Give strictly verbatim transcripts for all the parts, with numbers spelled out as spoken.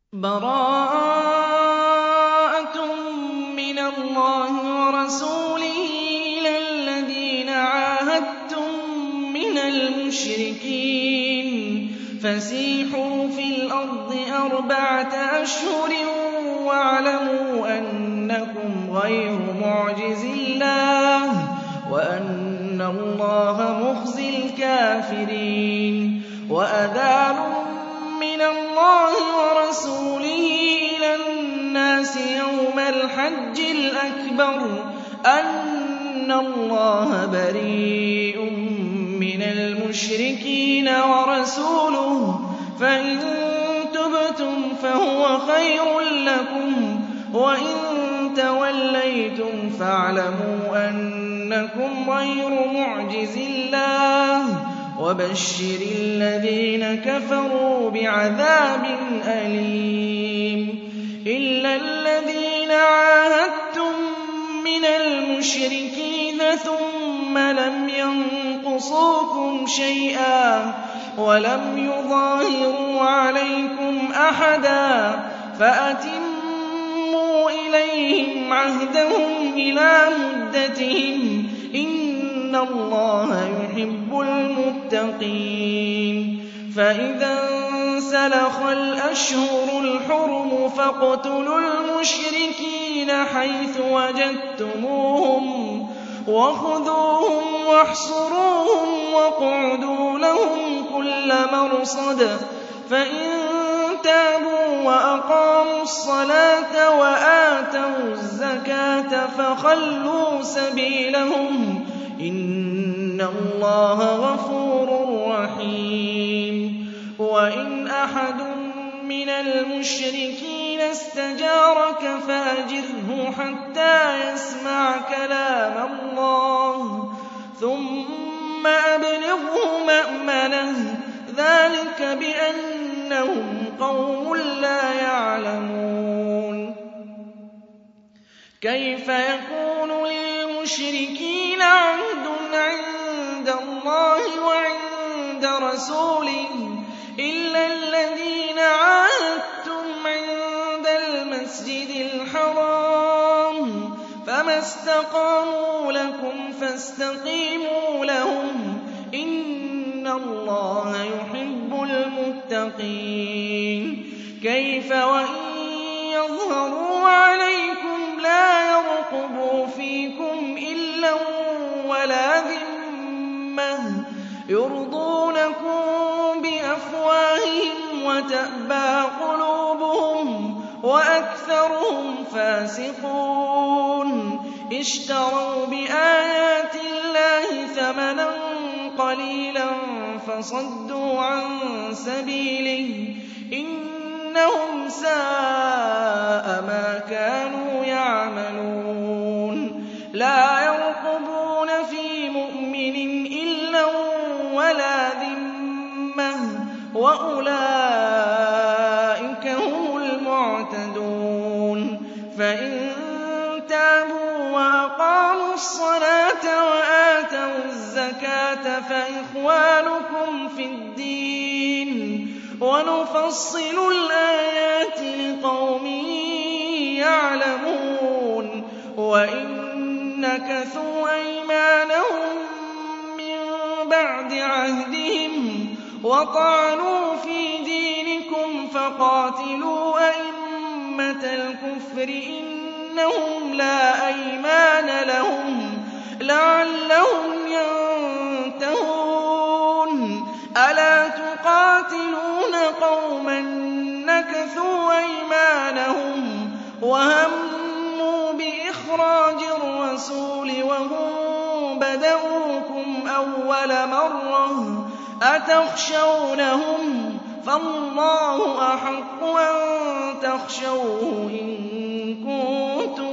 بَرَاءَةٌ مِّنَ اللَّهِ وَرَسُولِهِ إِلَى الَّذِينَ عَاهَدتُّم مِّنَ الْمُشْرِكِينَ فَسِيحُوا فِي الْأَرْضِ أَرْبَعَةَ أَشْهُرٍ وَاعْلَمُوا أَنَّكُمْ غَيْرُ مُعْجِزِي اللَّهِ وَأَنَّ اللَّهَ مُخْزِي الْكَافِرِينَ وَأَذَانٌ مِّنَ اللَّهِ وَرَسُولِهِ إِلَى النَّاسِ يَوْمَ الْحَجِّ الْأَكْبَرِ أَنَّ اللَّهَ بَرِيءٌ مِّنَ الْمُشْرِكِينَ وَرَسُولُهُ فَإِن تُبْتُمْ فَهُوَ خَيْرٌ لَّكُمْ وَإِن تَوَلَّيْتُمْ فَاعْلَمُوا أَنَّكُمْ غَيْرُ مُعْجِزِي اللَّهِ وَبَشِّرِ الَّذِينَ كَفَرُوا بِعَذَابٍ أَلِيمٍ إِلَّا الَّذِينَ عَاهَدتُّم مِّنَ الْمُشْرِكِينَ ثُمَّ لَمْ يَنقُصُوكُمْ شَيْئًا وَلَمْ يُظَاهِرُوا عَلَيْكُمْ أَحَدًا فَأَتِمُّوا إِلَيْهِمْ عَهْدَهُمْ إِلَىٰ مُدَّتِهِمْ ۚ إِنَّ اللَّهَ يُحِبُّ الْمُتَّقِينَ فَإِذَا انسَلَخَ الْأَشْهُرُ الْحُرُمُ فَاقْتُلُوا الْمُشْرِكِينَ حَيْثُ وَجَدتُّمُوهُمْ وَخُذُوهُمْ وَاحْصُرُوهُمْ وَاقْعُدُوا لَهُمْ كُلَّ مَرْصَدٍ فَإِن تَابُوا وَأَقَامُوا الصَّلَاةَ وَآتَوُا الزَّكَاةَ فَخَلُّوا سَبِيلَهُمْ ۚ إِنَّ اللَّهَ غَفُورٌ رَّحِيمٌ وَإِنْ أَحَدٌ مِّنَ الْمُشْرِكِينَ اسْتَجَارَكَ فَأَجِرْهُ حَتَّىٰ يَسْمَعَ كَلَامَ اللَّهِ ثُمَّ أَبْلِغْهُ مَأْمَنَهُ ۚ ذَٰلِكَ بِأَنَّهُمْ قَوْمٌ لَّا يَعْلَمُونَ كَيْفَ يَكُونُ لِلْمُشْرِكِينَ عَهْدٌ عِندَ اللَّهِ وَعِندَ رَسُولِهِ إِلَّا الَّذِينَ عَاهَدتُّمْ عِندَ الْمَسْجِدِ الْحَرَامِ ۖ فَمَا اسْتَقَامُوا لَكُمْ فَاسْتَقِيمُوا لَهُمْ ۚ إِنَّ اللَّهَ يُحِبُّ الْمُتَّقِينَ كَيْفَ وَإِن يَظْهَرُوا عَلَيْكُمْ لَا يَرْقُبُوا فِيكُمْ إِلًّا وَلَا ذِمَّةً يُرْضُونَكُم بِأَفْوَاهِهِمْ وَتَأْبَىٰ قُلُوبُهُمْ وَأَكْثَرُهُمْ فَاسِقُونَ اشْتَرَوْا بِآيَاتِ اللَّهِ ثَمَنًا قَلِيلًا فَصَدُّوا عَن سَبِيلِهِ ۚ إِنَّهُمْ سَاءَ مَا كَانُوا يَعْمَلُونَ لَا يَرْقُبُونَ فِي مُؤْمِنٍ إِلًّا وَلَا ذِمَّةً ۚ وَأُولَٰئِكَ هُمُ الْمُعْتَدُونَ فَإِن تَابُوا وَأَقَامُوا الصَّلَاةَ وَآتَوُا الزَّكَاةَ فَإِخْوَانُكُمْ فِي الدِّينِ ۗ وَنُفَصِّلُ الْآيَاتِ لِقَوْمٍ يَعْلَمُونَ وَإِن نَّكَثُوا أَيْمَانَهُم مِّن بَعْدِ عَهْدِهِمْ وَطَعَنُوا فِي دِينِكُمْ فَقَاتِلُوا أَئِمَّةَ الْكُفْرِ إِنَّهُمْ لَا أَيْمَانَ لَهُمْ لَعَلَّهُمْ يَنتَهُونَ أَلَا تُقَاتِلُونَ قَوْمًا نَّكَثُوا أَيْمَانَهُمْ وَهَمُّوا بِإِخْرَاجِ الرَّسُولِ وَهُم بَدَءُوكُمْ أَوَّلَ مَرَّةٍ أَتَخْشَوْنَهُمْ ۚ فَاللَّهُ أَحَقُّ أَن تَخْشَوْهُ إِن كُنتُم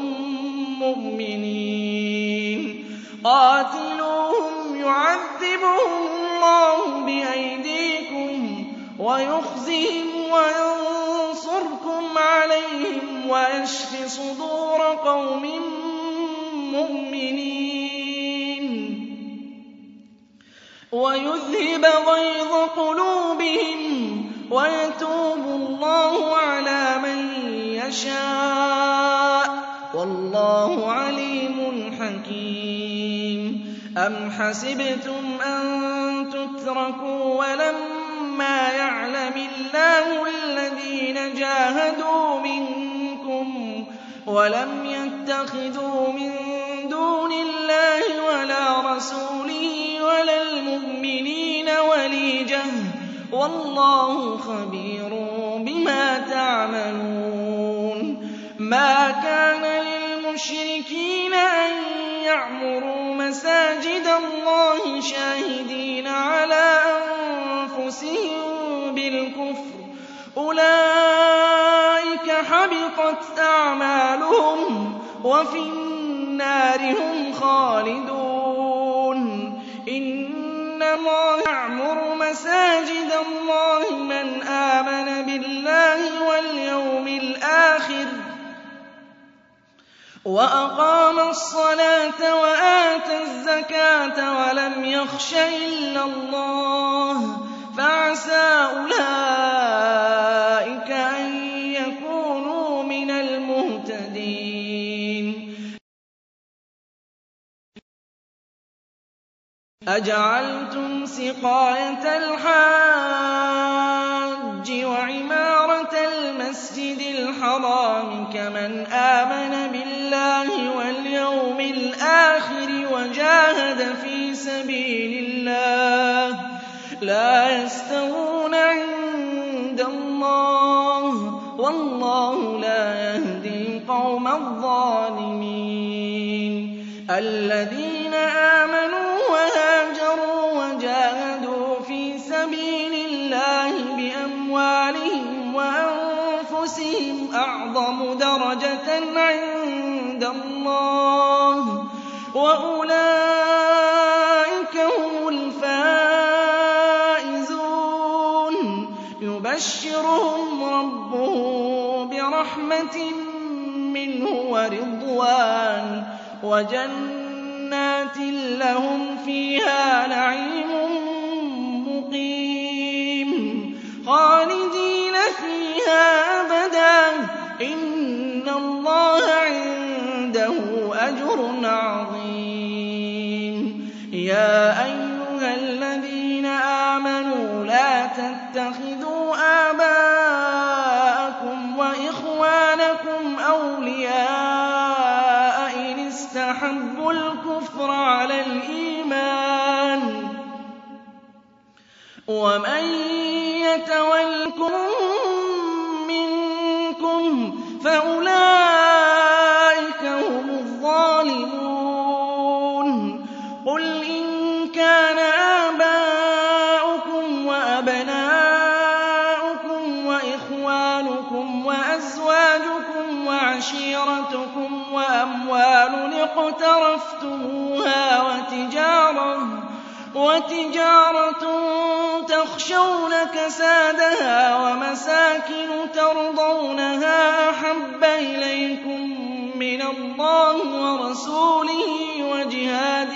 مُّؤْمِنِينَ قَاتِلُوهُمْ يُعَذِّبْهُمُ اللَّهُ بِأَيْدِيكُمْ وَيُخْزِهِمْ وَيَنصُرْكُمْ عَلَيْهِمْ وَيَشْفِ صُدُورَ قَوْمٍ مُّؤْمِنِينَ وَيُذْهِبَ غَيْظَ قُلُوبِهِمْ وَيَتُوبُ اللَّهُ عَلَىٰ أَمْ حَسِبْتُمْ أَن تُتْرَكُوا وَلَمَّا يَعْلَمِ اللَّهُ الَّذِينَ جَاهَدُوا مِنكُمْ وَلَمْ يَتَّخِذُوا مِن دُونِ اللَّهِ وَلَا رَسُولِهِ وَلَا الْمُؤْمِنِينَ وَلِيجَةً ۚ وَاللَّهُ خَبِيرٌ بِمَا تَعْمَلُونَ مَا كَانَ لِلْمُشْرِكِينَ أَن يَعْمُرُوا مَسَاجِدَ اللَّهِ شَاهِدِينَ عَلَىٰ أَنفُسِهِم بِالْكُفْرِ ۚ أُولَٰئِكَ حَبِطَتْ أَعْمَالُهُمْ وَفِي النَّارِ هُمْ خَالِدُونَ إِنَّمَا يَعْمُرُ مَسَاجِدَ اللَّهِ مَنْ آمَنَ بِاللَّهِ وَالْيَوْمِ الْآخِرِ وَأَقَامَ الصَّلَاةَ وَآتَى الزَّكَاةَ وَلَمْ يَخْشَ إِلَّا اللَّهَ فَعَسَىٰ أُولَٰئِكَ أَن يَكُونُوا مِنَ الْمُهْتَدِينَ أَجَعَلْتُمْ سِقَايَةَ الْحَاجِّ وَعِمَارَةَ الْمَسْجِدِ الْحَرَامِ كَمَنْ آمَنَ بِاللَّهِ وَالْيَوْمِ الْآخِرِ وَجَاهَدَ فِي سَبِيلِ اللَّهِ ۚ لَا يَسْتَوُونَ عِندَ اللَّهِ ۗ وَاللَّهُ لَا يَهْدِي الْقَوْمَ الظَّالِمِينَ الَّذِينَ آمَنُوا وَهَاجَرُوا وَجَاهَدُوا فِي سَبِيلِ اللَّهِ بِأَمْوَالِهِمْ وَأَنفُسِهِمْ أَعْظَمُ دَرَجَةً عِندَ اللَّهِ ۚ وَأُولَٰئِكَ هُمُ الْفَائِزُونَ يُبَشِّرُهُمْ رَبُّهُم بِرَحْمَةٍ مِّنْهُ وَرِضْوَانٍ وَجَنَّاتٍ لَّهُمْ فِيهَا نَعِيمٌ مُّقِيمٌ خَالِدِينَ فِيهَا أَبَدًا ۚ إِنَّ اللَّهَ عِندَهُ أَجْرٌ عَظِيمٌ يَا أَيُّهَا الَّذِينَ آمَنُوا لَا تَتَّخِذُوا آبَاءَكُمْ وَإِخْوَانَكُمْ أَوْلِيَاءَ إِنِ اسْتَحَبُّوا الْكُفْرَ عَلَى الْإِيمَانِ ۚ وَمَن يَتَوَلَّهُم مِّنكُمْ فَأُولَٰئِكَ هُمُ الظَّالِمُونَ قُلْ إِن كَانَ آبَاؤُكُمْ وَأَبْنَاؤُكُمْ وَإِخْوَانُكُمْ وَأَزْوَاجُكُمْ وَعَشِيرَتُكُمْ وَأَمْوَالٌ اقْتَرَفْتُمُوهَا وَتِجَارَةٌ تَخْشَوْنَ كَسَادَهَا وَمَسَاكِنُ تَرْضَوْنَهَا أَحَبَّ إِلَيْكُم مِّنَ اللَّهِ وَرَسُولِهِ وَجِهَادٍ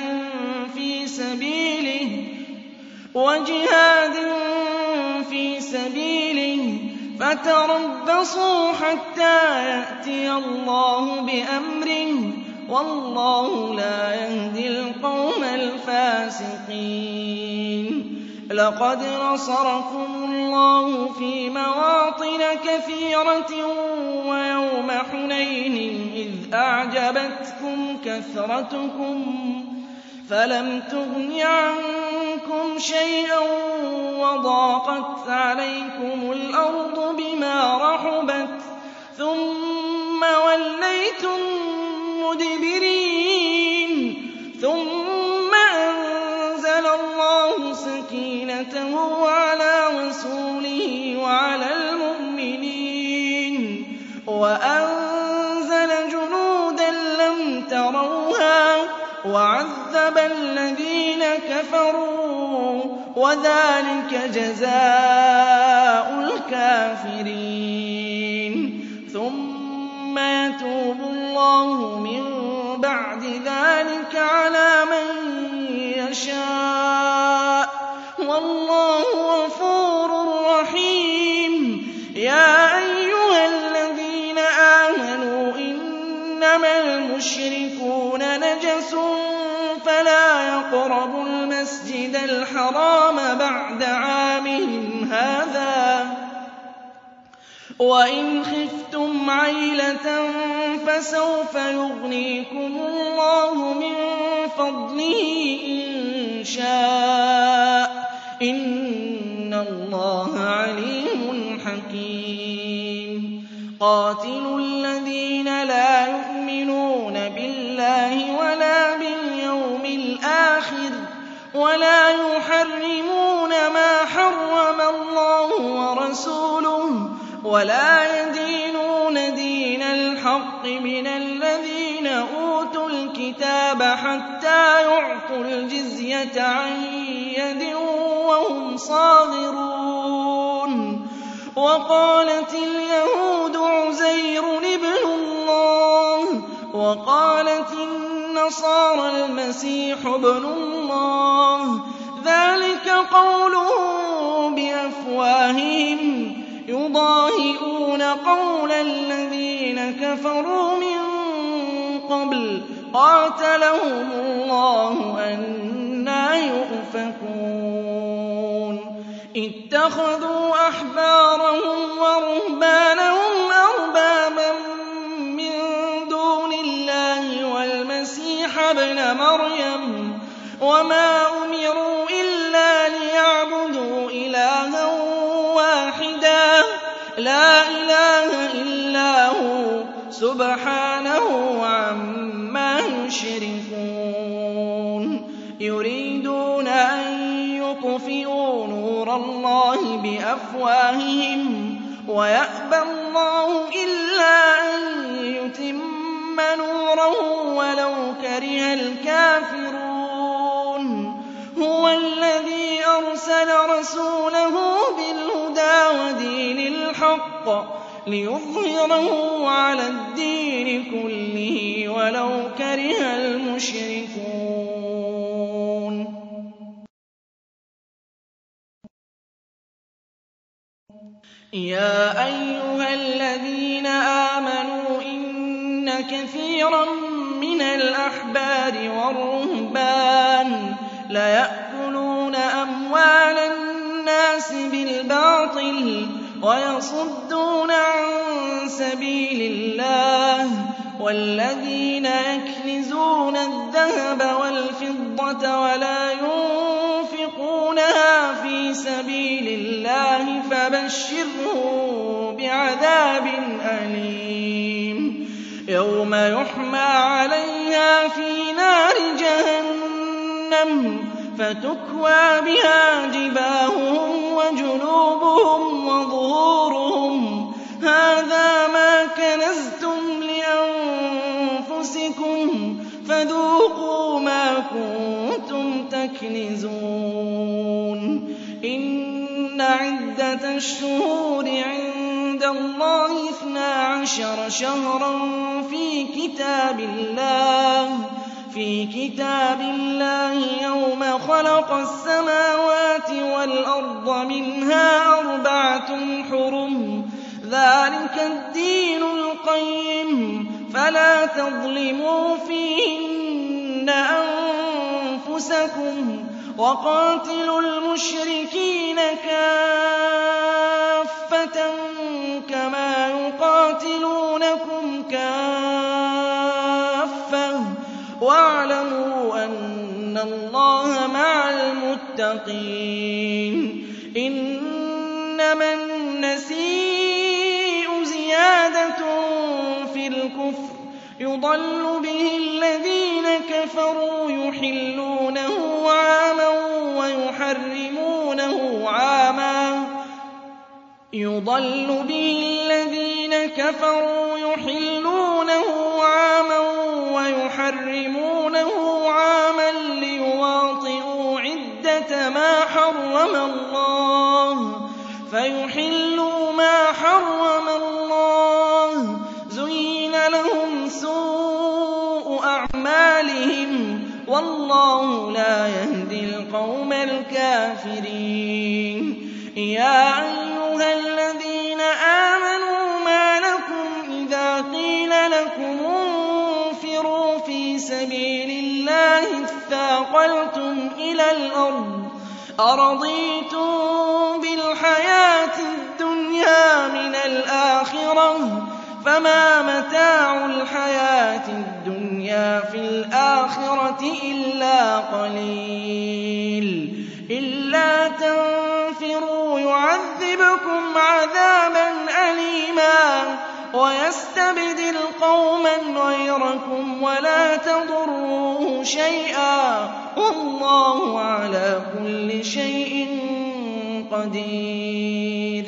فِي سَبِيلِهِ فَتَرَبَّصُوا حَتَّىٰ يَأْتِيَ اللَّهُ بِأَمْرِهِ ۗ وَاللَّهُ لَا يَهْدِي الْقَوْمَ الْفَاسِقِينَ لَقَدْ نَصَرَكُمُ اللَّهُ فِي مَوَاطِنَ كَثِيرَةٍ وَيَوْمَ حُنَيْنٍ إِذْ أَعْجَبَتْكُمْ كَثْرَتُكُمْ فَلَمْ تُغْنِ عَنكُمْ شَيْئًا وَضَاقَتْ عَلَيْكُمُ الْأَرْضُ بِمَا رَحُبَتْ ثُمَّ وَلَّيْتُم مُّدْبِرِينَ ثُمَّ أَنزَلَ اللَّهُ سَكِينَتَهُ عَلَىٰ رَسُولِهِ وَعَلَى الْمُؤْمِنِينَ وَأَنزَلَ جُنُودًا لَّمْ تَرَوْهَا وَعَذَّبَ الَّذِينَ كَفَرُوا ۚ وَذَٰلِكَ جَزَاءُ الْكَافِرِينَ ثُمَّ يَتُوبُ اللَّهُ مِن بَعْدِ ذَٰلِكَ عَلَىٰ مَن يَشَاءُ ۗ وَاللَّهُ غَفُورٌ رَّحِيمٌ يَا أَيُّهَا الَّذِينَ آمَنُوا إِنَّمَا الْمُشْرِكُونَ نَجَسٌ فَلَا يَقْرَبُوا الْمَسْجِدَ الْحَرَامَ بَعْدَ عَامِهِمْ هَٰذَا ۚ وَإِنْ خِفْتُمْ عَيْلَةً فَسَوْفَ يُغْنِيكُمُ اللَّهُ مِن فَضْلِهِ إِن شَاءَ ۚ إِنَّ اللَّهَ عَلِيمٌ حَكِيمٌ. قَاتِلُوا الَّذِينَ لَا يُؤْمِنُونَ بِاللَّهِ وَلَا بِالْيَوْمِ الْآخِرِ وَلَا يُحَرِّمُونَ مَا حَرَّمَ اللَّهُ وَرَسُولُهُ وَلَا يَدِينُونَ دِينَ الْحَقِّ مِنَ الَّذِينَ أُوتُوا الْكِتَابَ حَتَّىٰ يُعْطُوا الْجِزْيَةَ عَن يَدٍ وَهُمْ صَاغِرُونَ. وَقَالَتِ الْيَهُودُ عُزَيْرٌ ابْنُ اللَّهِ وَقَالَتِ النَّصَارَى الْمَسِيحُ ابْنُ اللَّهِ ۖ ذَٰلِكَ قَوْلُهُم بِأَفْوَاهِهِمْ يُضَاهِئُونَ قَوْلَ الَّذِينَ كَفَرُوا مِن قَبْلُ قَاتَلَهُمُ اللَّهُ أَنَّىٰ يُؤْفَكُونَ. اتَّخَذُوا أَحْبَارَهُمْ وَرُهْبَانَهُمْ أَرْبَابًا مِّن دُونِ اللَّهِ وَالْمَسِيحَ ابْنَ مَرْيَمَ وَمَا أُمِرُوا إِلَّا لِيَعْبُدُوا إِلَٰهًا وَاحِدًا لَّا إِلَٰهَ إِلَّا هُوَ سُبْحَانَهُ عَمَّا يُشْرِكُونَ. يُرِيدُونَ أَن يُطْفِئُوا نُورَ اللَّهِ بِأَفْوَاهِهِمْ وَيَأْبَى اللَّهُ إِلَّا أَن يُتِمَّ نُورَهُ وَلَوْ كَرِهَ الْكَافِرُونَ. هُوَ الَّذِي أَرْسَلَ رَسُولَهُ بِالْهُدَىٰ وَدِينِ الْحَقِّ لِيُظْهِرَهُ عَلَى الدِّينِ كُلِّهِ وَلَوْ كَرِهَ الْمُشْرِكُونَ. يَا أَيُّهَا الَّذِينَ آمَنُوا إِنَّ كَثِيرًا مِّنَ الْأَحْبَارِ وَالرُّهْبَانِ لَيَأْكُلُونَ أَمْوَالَ النَّاسِ بِالْبَاطِلِ وَيَصُدُّونَ عَن سَبِيلِ اللَّهِ ۗ وَالَّذِينَ يَكْنِزُونَ الذَّهَبَ وَالْفِضَّةَ وَلَا يُنفِقُونَهَا فِي سَبِيلِ اللَّهِ فَبَشِّرْهُم بِعَذَابٍ أَلِيمٍ. يَوْمَ يُحْمَىٰ عَلَيْهَا فِي نَارِ جَهَنَّمَ فَتُكْوَىٰ بِهَا جِبَاهُهُمْ وَجُنُوبُهُمْ وَظُهُورُهُمْ هَٰذَا مَا كَنَزْتُمْ لِأَنفُسِكُمْ فَذُوقُوا مَا كُنتُمْ تَكْنِزُونَ. إِنَّ عِدَّةَ الشُّهُورِ عِندَ اللَّهِ اثْنَا عَشَرَ شَهْرًا في كتاب الله في كتاب الله يوم خلق السماوات والأرض منها أربعة حرم ذلك الدين القيم فلا تظلموا فيهن أنفسكم وقاتلوا المشركين كافة كما يقاتلونكم كافة واعلموا أن الله مع المتقين. إنما النسيء زيادة في الكفر يضل به الذين كفروا يحلونه عاما ويحرمونه عاما يضل به الذين كفروا يحلونه عاما ويحرمونه عاما ليواطئوا عدة ما حرم الله فيحلوا ما حرم الله. زين لهم سوء أعمالهم والله لا يهدي القوم الكافرين. يا أيها الذين آمنوا ما لكم إذا قيل لكم انفروا في سبيل الله اثاقلتم إلى الأرض أَرَضِيتُم بِالْحَيَاةِ الدُّنْيَا مِنَ الْآخِرَةِ فَمَا مَتَاعُ الْحَيَاةِ الدُّنْيَا فِي الْآخِرَةِ إِلَّا قَلِيلٌ إِلَّا تَنفِرُوا يُعَذِّبْكُمْ عَذَابًا أَلِيمًا وَيَسْتَبْدِلْ قَوْمًا غَيْرَكُمْ وَلَا تَضُرُّوهُ شَيْئًا وَاللَّهُ عَلَىٰ كُلِّ شَيْءٍ قَدِيرٌ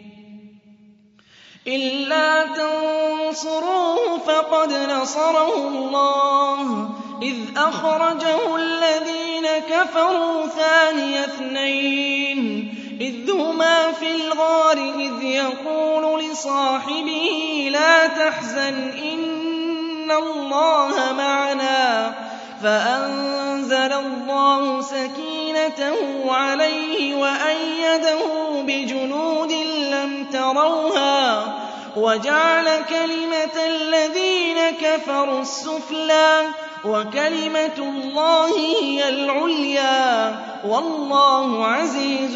إِلَّا تَنصُرُوهُ فَقَدْ نَصَرَهُ اللَّهُ إِذْ أَخْرَجَهُ الَّذِينَ كَفَرُوا ثَانِيَ اثْنَيْنِ إِذْ هُمَا فِي الْغَارِ إِذْ يَقُولُ لِصَاحِبِهِ لَا تَحْزَنْ إِنَّ اللَّهَ مَعَنَا فَأَنزَلَ اللَّهُ سَكِينَتَهُ عَلَيْهِ وَأَيَّدَهُ بِجُنُودٍ لَّمْ تَرَوْهَا وَجَعَلَ كَلِمَةَ الَّذِينَ كَفَرُوا السُّفْلَىٰ وَكَلِمَةُ اللَّهِ هِيَ الْعُلْيَا وَاللَّهُ عَزِيزٌ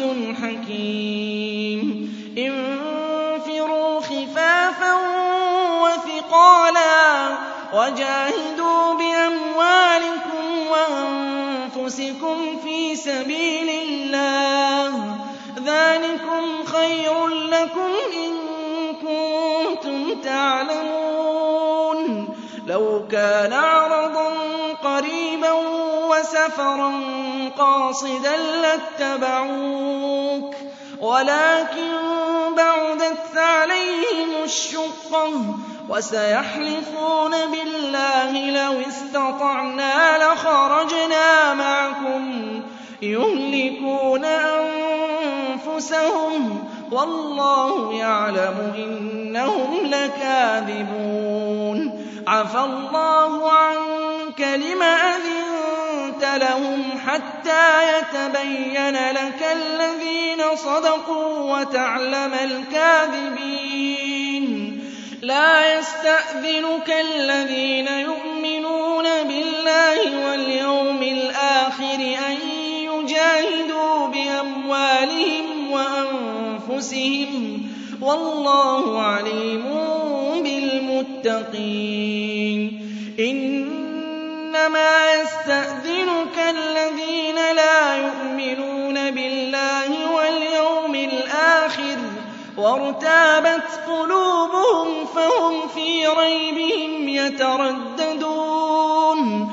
حَكِيمٌ انفِرُوا خِفَافًا وَثِقَالًا وَجَاهِدُوا بِأَمْوَالِكُمْ وَأَنفُسِكُمْ فِي سَبِيلِ اللَّهِ ذَٰلِكُمْ خَيْرٌ لَّكُمْ إِن كُنتُمْ تَعْلَمُونَ لَوْ كَانَ عَرَضًا قَرِيبًا وَسَفَرًا قَاصِدًا لَّاتَّبَعُوكَ وَلَٰكِن بَعُدَتْ عَلَيْهِمُ الشُّقَّةُ وَسَيَحْلِفُونَ بِاللَّهِ لَوِ اسْتَطَعْنَا لَخَرَجْنَا مَعَكُمْ يُهْلِكُونَ أَنفُسَهُمْ وَاللَّهُ يَعْلَمُ إِنَّهُمْ لَكَاذِبُونَ عَفَا اللَّهُ عَنكَ لِمَ أَذِنتَ لَهُمْ حَتَّىٰ يَتَبَيَّنَ لَكَ الَّذِينَ صَدَقُوا وَتَعْلَمَ الْكَاذِبِينَ لَا يَسْتَأْذِنُكَ الَّذِينَ يُؤْمِنُونَ بِاللَّهِ وَالْيَوْمِ الْآخِرِ أَن يُجَاهِدُوا بِأَمْوَالِهِمْ وَأَنفُسِهِمْ وَاللَّهُ عَلِيمٌ بِالْمُتَّقِينَ إِنَّمَا يَسْتَأْذِنُكَ الَّذِينَ لَا يُؤْمِنُونَ بِاللَّهِ وَالْيَوْمِ الْآخِرِ وَارْتَابَتْ قُلُوبُهُمْ فَهُمْ فِي رَيْبِهِمْ يَتَرَدَّدُونَ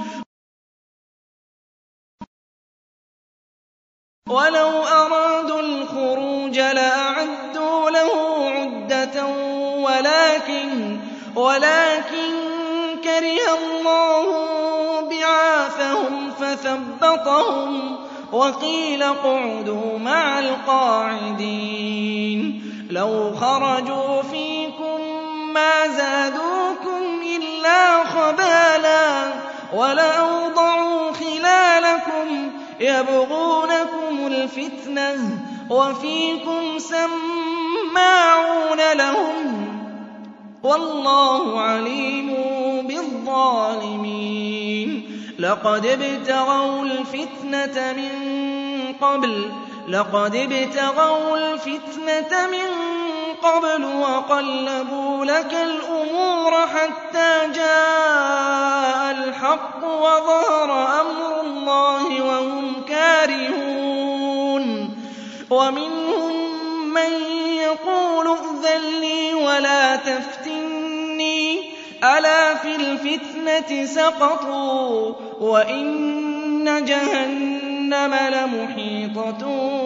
وَلَوْ أَرَادُوا الْخُرُوجَ لَأَعَدُّوا لَهُ عُدَّةً وَلَٰكِن وَلَٰكِن كَرِهَ اللَّهُ بِعَاثَهُمْ فَثَبَّطَهُمْ وَقِيلَ اقْعُدُوا مَعَ الْقَاعِدِينَ لَوْ خَرَجُوا فِيكُم مَّا زَادُوكُمْ إِلَّا خَبَالًا وَلَأَوْضَعُوا خِلَالَكُمْ يَبْغُونَكُمُ الْفِتْنَةَ وَفِيكُمْ سَمَّاعُونَ لَهُمْ وَاللَّهُ عَلِيمٌ بِالظَّالِمِينَ لَقَدِ ابْتَغَوُا الْفِتْنَةَ مِن قَبْلُ لَقَدِ ابْتَغَوُا الْفِتْنَةَ مِن قَبْلُ وَقَلَّبُوا لَكَ الْأُمُورَ حَتَّىٰ جَاءَ الْحَقُّ وَظَهَرَ أَمْرُ اللَّهِ وَهُمْ كَارِهُونَ وَمِنْهُم مَّن يَقُولُ ائْذَن لِّي وَلَا تَفْتِنِّي أَلَا فِي الْفِتْنَةِ سَقَطُوا وَإِنَّ جَهَنَّمَ لَمُحِيطَةٌ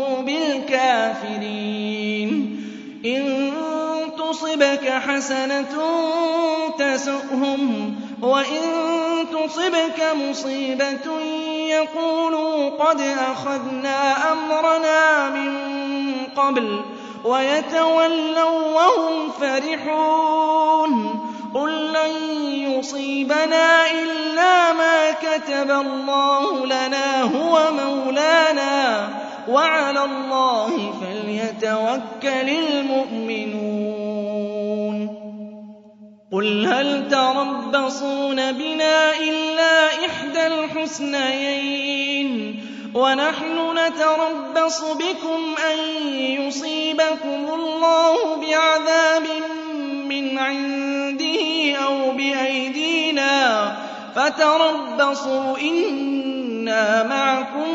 بِالْكَافِرِينَ إِن تُصِبْكَ حَسَنَةٌ تَسُؤْهُمْ وَإِن تُصِبْكَ مُصِيبَةٌ يَقُولُوا قَدْ أَخَذْنَا أَمْرَنَا مِن قَبْلُ وَيَتَوَلَّوا وَّهُمْ فَرِحُونَ قُل لَّن يُصِيبَنَا إِلَّا مَا كَتَبَ اللَّهُ لَنَا هُوَ مَوْلَانَا وَعَلَى اللَّهِ فَلْيَتَوَكَّلِ الْمُؤْمِنُونَ قُلْ هَلْ تَرَبَّصُونَ بِنَا إِلَّا إِحْدَى الْحُسْنَيَيْنِ وَنَحْنُ نَتَرَبَّصُ بِكُمْ أَن يُصِيبَكُمُ اللَّهُ بِعَذَابٍ مِّنْ عِندِهِ أَوْ بِأَيْدِينَا فَتَرَبَّصُوا إِنَّا مَعَكُم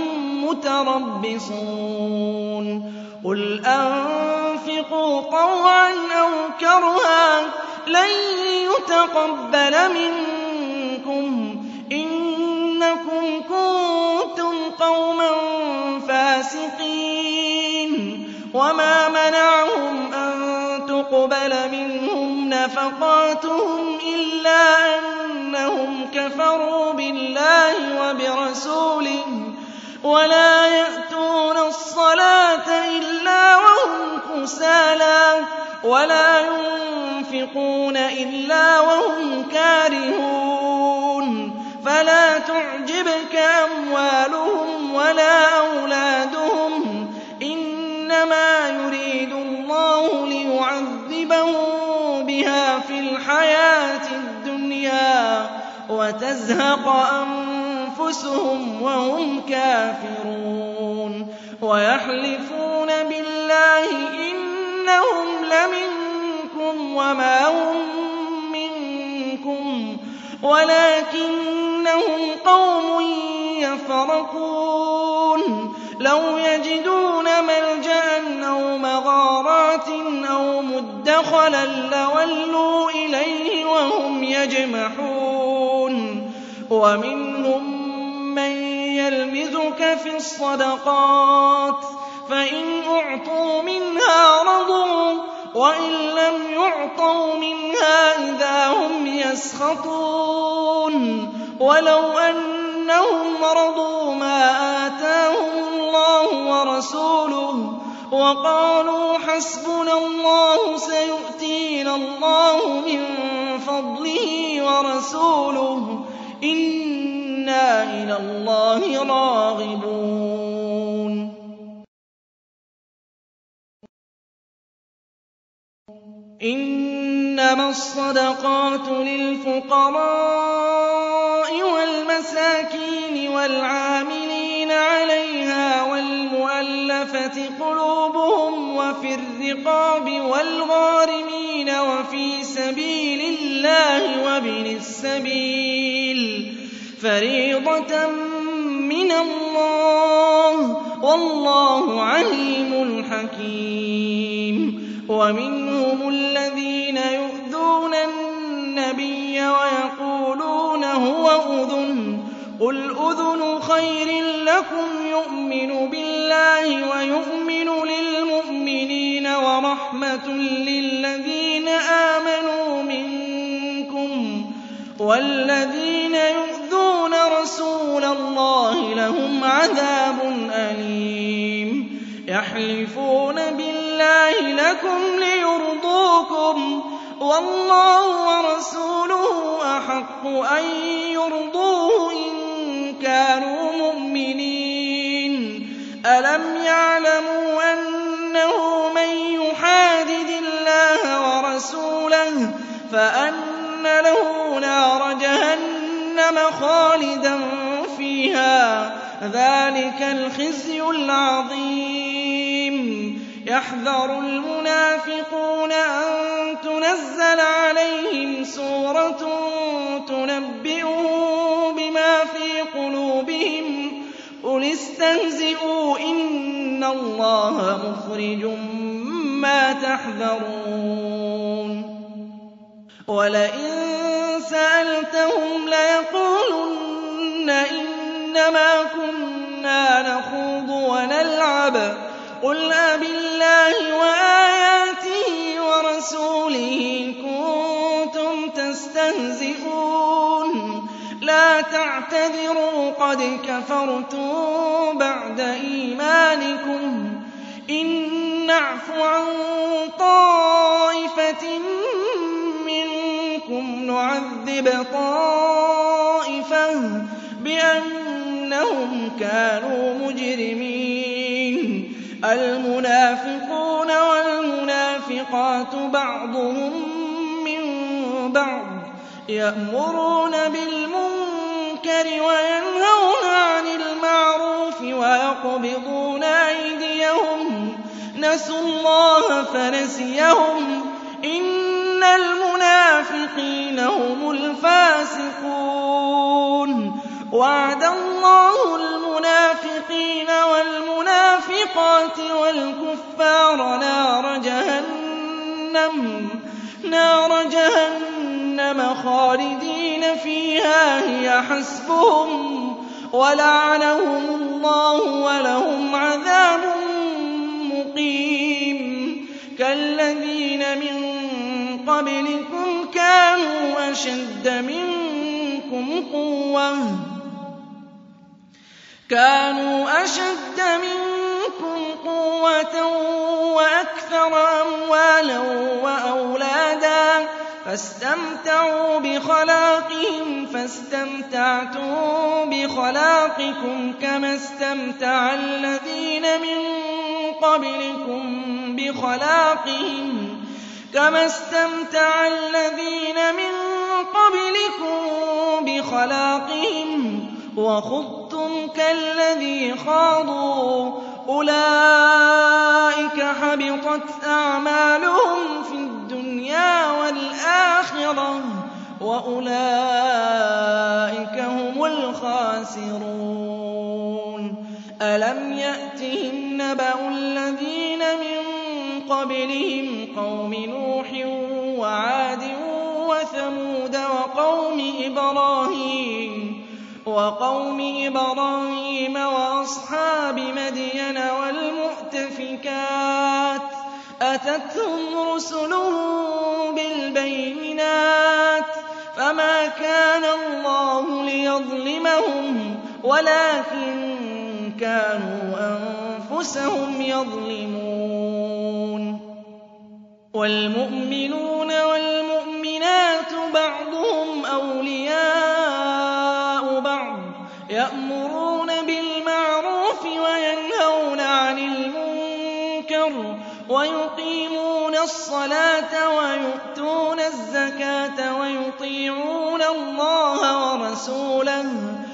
مُّتَرَبِّصُونَ قُلْ أَنفِقُوا طَوْعًا أَوْ كَرْهًا لَّن يُتَقَبَّلَ مِنكُمْ إِنَّكُمْ كُنتُمْ قَوْمًا فَاسِقِينَ وَمَا مَنَعَهُمْ أَن تُقْبَلَ مِنْهُمْ نَفَقَاتُهُمْ إِلَّا أَنَّهُمْ كَفَرُوا بِاللَّهِ وَبِرَسُولِهِ وَلَا يَأْتُونَ الصَّلَاةَ إِلَّا وَهُمْ كُسَالَىٰ وَلَا يُنفِقُونَ إِلَّا وَهُمْ كَارِهُونَ فَلَا تُعْجِبْكَ أَمْوَالُهُمْ وَلَا أَوْلَادُهُمْ ۚ إِنَّمَا يُرِيدُ اللَّهُ لِيُعَذِّبَهُم بِهَا فِي الْحَيَاةِ الدُّنْيَا وَتَزْهَقَ أَنفُسُهُمْ وَهُمْ كَافِرُونَ وَيَحْلِفُونَ بِاللَّهِ إِنَّهُمْ لَمِنكُمْ وَمَا هُم مِّنكُمْ وَلَٰكِنَّهُمْ قَوْمٌ يَفْرَقُونَ لَوْ يَجِدُونَ مَلْجَأً أَوْ مَغَارَاتٍ أَوْ مُدَّخَلًا لَّوَلُّوا إِلَيْهِ وَهُمْ يَجْمَحُونَ وَمِنْهُم مَّن يَلْمِزُكَ فِي الصَّدَقَاتِ فَإِنْ أُعْطُوا مِنْهَا رَضُوا وَإِن لَّمْ يُعْطَوْا مِنْهَا إِذَا هُمْ يَسْخَطُونَ وَلَوْ أَنَّهُمْ رَضُوا مَا آتَاهُمُ اللَّهُ وَرَسُولُهُ وَقَالُوا حَسْبُنَا اللَّهُ سَيُؤْتِينَا اللَّهُ مِن فَضْلِهِ وَرَسُولُهُ إِنَّا إِلَى اللَّهِ رَاغِبُونَ إِنَّمَا الصَّدَقَاتُ لِلْفُقَرَاءِ وَالْمَسَاكِينِ وَالْعَامِلِينَ عَلَيْهَا وَالْمُؤَلَّفَةِ قُلُوبُهُمْ وَفِي الرِّقَابِ وَالْغَارِمِينَ وَفِي سَبِيلِ اللَّهِ وَابْنِ السَّبِيلِ فَرِيضَةً مِّنَ اللَّهِ ۗ وَاللَّهُ عَلِيمٌ حَكِيمٌ وَمِنْهُمُ الَّذِينَ يُؤْذُونَ النَّبِيَّ وَيَقُولُونَ هُوَ أُذُنٌ ۚ قُلْ أُذُنُ خَيْرٍ لَّكُمْ يُؤْمِنُ بِاللَّهِ وَيُؤْمِنُ لِلْمُؤْمِنِينَ وَرَحْمَةٌ لِّلَّذِينَ آمَنُوا مِنكُمْ ۚ وَالَّذِينَ يُؤْذُونَ رَسُولَ اللَّهِ لَهُمْ عَذَابٌ أَلِيمٌ يَحْلِفُونَ بِاللَّهِ لَكُمْ لِيُرْضُوكُمْ وَاللَّهُ وَرَسُولُهُ أَحَقُّ أَن يُرْضُوهُ إِن كَانُوا مُؤْمِنِينَ أَلَمْ يَعْلَمُوا أَنَّهُ مَن يُحَادِدِ اللَّهَ وَرَسُولَهُ فَأَنَّ لَهُ نَارَ جَهَنَّمَ خَالِدًا فِيهَا ۚ ذَٰلِكَ الْخِزْيُ الْعَظِيمُ يَحْذَرُ الْمُنَافِقُونَ أَن تُنَزَّلَ عَلَيْهِمْ سُورَةٌ تُنَبِّئُهُم بِمَا فِي قُلُوبِهِمْ ۚ قُلِ اسْتَهْزِئُوا إِنَّ اللَّهَ مُخْرِجٌ مَّا تَحْذَرُونَ وَلَئِن سَأَلْتَهُمْ لَيَقُولُنَّ إِنَّمَا كُنَّا نَخُوضُ وَنَلْعَبُ ۚ قُلْ أَبِاللَّهِ وَآيَاتِهِ وَرَسُولِهِ كُنتُمْ تَسْتَهْزِئُونَ لَا تَعْتَذِرُوا قَدْ كَفَرْتُم بَعْدَ إِيمَانِكُمْ ۚ إِن نَّعْفُ عَن طَائِفَةٍ مِّنكُمْ نُعَذِّبْ طَائِفَةً بِأَنَّهُمْ كَانُوا مُجْرِمِينَ الْمُنَافِقُونَ وَالْمُنَافِقَاتُ بَعْضُهُم مِّن بَعْضٍ يَأْمُرُونَ بِالْمُنكَرِ وَيَنْهَوْنَ عَنِ الْمَعْرُوفِ ويقبضون أيديهم نسوا الله فنسيهم إن المنافقين هم الفاسقون وعد الله المنافقين والمنافقات والكفار نار جهنم نار جهنم خالدين فيها هي حسبهم ولعنهم الله ولهم عذاب مقيم كالذين من قبلكم كانوا أشد منكم قوة كانوا أشد منكم قوة وأكثر أموالا وأولادا فاستمتعوا بخلاقهم فاستمتعتم بخلاقكم كما استمتع الذين من قبلكم بخلاقهم كما استمتع الذين من قبلكم بخلاقهم وخضتم كالذي خاضوا أولئك حبطت أعمالهم في الدنيا والآخرة وأولئك هم الخاسرون ألم يأتهم نبأ الذين من قبلهم قوم نوح وعاد وثمود وقوم إبراهيم وقوم إبراهيم وأصحاب مدين والمؤتفكات أتتهم رسلهم بالبينات فما كان الله ليظلمهم ولكن كانوا أنفسهم يظلمون والمؤمنون والمؤمنات بعضهم أولياء بعض يأمرون بالمعروف وينهون عن المنكر ويقيمون الصلاة ويؤتون الزكاة ويطيعون الله ورسوله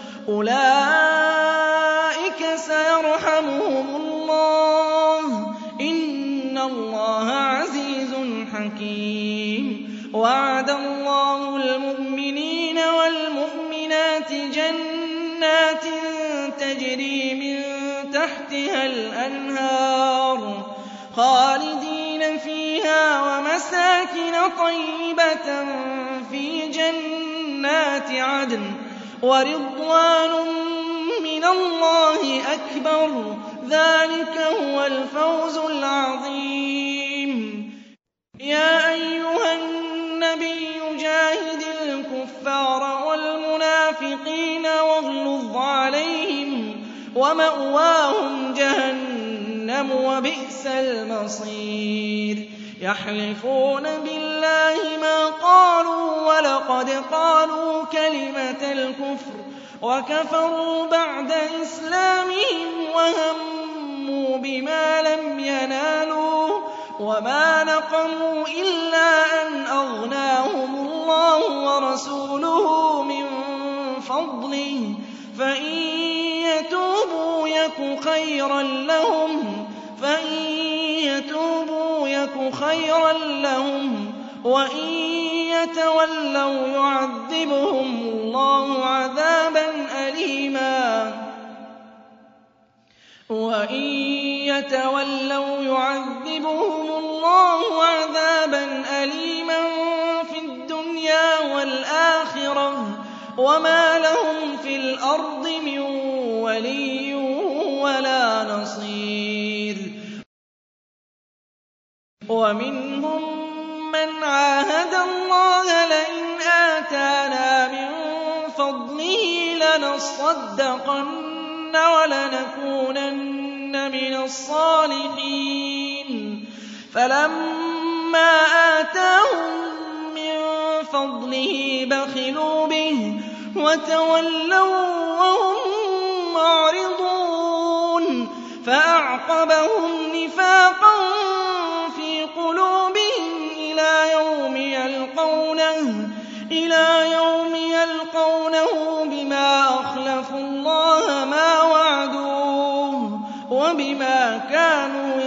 أولئك سيرحمهم الله إن الله عزيز حكيم وعد الله المؤمنين والمؤمنات جنات تجري من تحتها الأنهار خالدين فيها ومساكن طيبة في جنات عدن ورضوان من الله أكبر ذلك هو الفوز العظيم يا أيها النبي جاهد الكفار والمنافقين واغلظ عليهم ومأواهم جهنم وبئس المصير يحلفون بالله ما قالوا ولقد قالوا كلمة الكفر وكفروا بعد إسلامهم وهموا بما لم ينالوا وما نقموا إلا أن أغناهم الله ورسوله من فضله فإن يتوبوا يك خيرا لهم فإن يتوبوا يك خيرا لهم وإن يتولوا يعذبهم الله عذابا أليما وإن يتولوا يعذبهم الله عذابا أليما في الدنيا والآخرة وما لهم في الأرض من ولي ولا نصير ومنهم من عاهد الله لئن آتانا من فضله لنصدقن ولنكونن من الصالحين فلما آتاهم من فضله بخلوا به وتولوا وهم معرضون فأعقبهم نفاقا في قلوبهم إلى يوم يلقونه إلى يوم يلقونه بما أخلفوا الله ما وعدوه بِمَا كَانُوا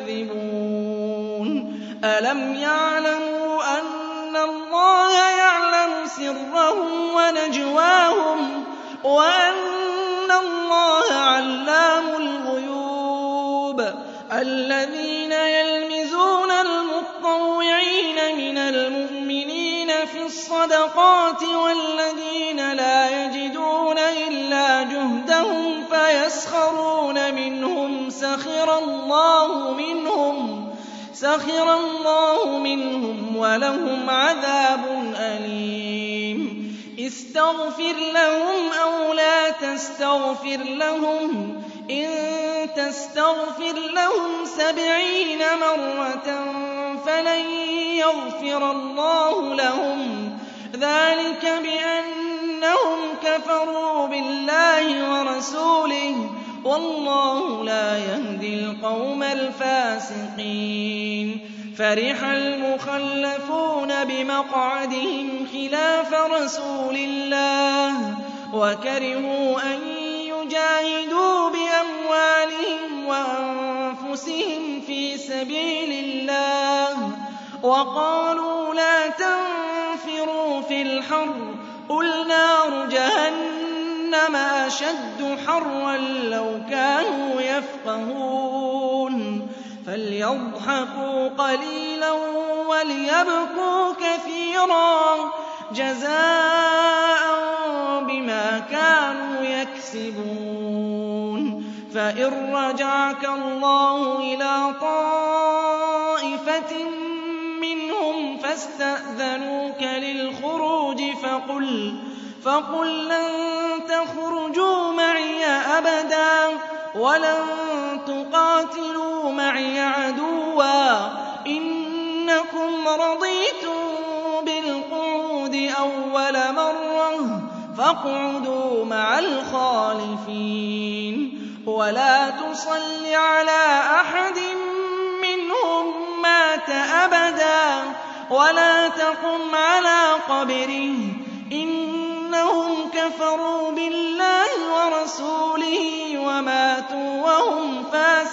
يَكْذِبُونَ أَلَمْ يَعْلَمُوا أَنَّ اللَّهَ يَعْلَمُ سِرَّهُمْ وَنَجْوَاهُمْ وَأَنَّ اللَّهَ عَلَّامُ الْغُيُوبِ الَّذِينَ يَلْمِزُونَ الْمُطَّوِّعِينَ مِنَ الْمُؤْمِنِينَ فِي الصَّدَقَاتِ وَالَّذِينَ لَا يَجِدُونَ إِلَّا جُهْدَهُمْ فَيَسْخَرُونَ مِنْهُمْ سَخِرَ اللَّهُ مِنْهُمْ سَخِرَ اللَّهُ مِنْهُمْ وَلَهُمْ عَذَابٌ أَلِيمٌ اسْتَغْفِرْ لَهُمْ أَوْ لَا تَسْتَغْفِرْ لَهُمْ إِن تَسْتَغْفِرْ لَهُمْ سَبْعِينَ مَرَّةً فَلَن يَغْفِرَ اللَّهُ لَهُمْ ذَٰلِكَ بِأَنَّهُمْ كَفَرُوا بِاللَّهِ وَرَسُولِهِ ۗ وَاللَّهُ لَا يَهْدِي الْقَوْمَ الْفَاسِقِينَ فَرِحَ الْمُخَلَّفُونَ بِمَقْعَدِهِمْ خِلَافَ رَسُولِ اللَّهِ وَكَرِهُوا أَن يُجَاهِدُوا بِأَمْوَالِهِمْ وَأَنفُسِهِمْ فِي سَبِيلِ اللَّهِ وَقَالُوا لَا تَنفِرُوا فِي الْحَرِّ قُلْ نَارُ جَهَنَّمَ أَشَدُّ حَرًّا لَّوْ كَانُوا يَفْقَهُونَ فَلْيَضْحَكُوا قَلِيلًا وَلْيَبْكُوا كَثِيرًا جَزَاءً بِمَا كَانُوا يَكْسِبُونَ فَإِن رَّجَعَكَ اللَّهُ إِلَىٰ طَائِفَةٍ مِّنْهُمْ فَاسْتَأْذَنُوكَ لِلْخُرُوجِ فَقُل فَقُل لَّن تَخْرُجُوا مَعِيَ أَبَدًا وَلَن تُقَاتِلُوا مَعِيَ عَدُوًّا إِنَّكُمْ رَضِيتُم بِالْقُعُودِ أَوَّلَ مَرَّةٍ فَاقْعُدُوا مَعَ الْخَالِفِينَ وَلَا تُصَلِّ عَلَىٰ أَحَدٍ مِّنْهُم مَّاتَ أَبَدًا وَلَا تَقُمْ عَلَىٰ قَبْرِهِ إِنَّهُمْ كَفَرُوا بِاللَّهِ وَرَسُولِهِ وَمَاتُوا وَهُمْ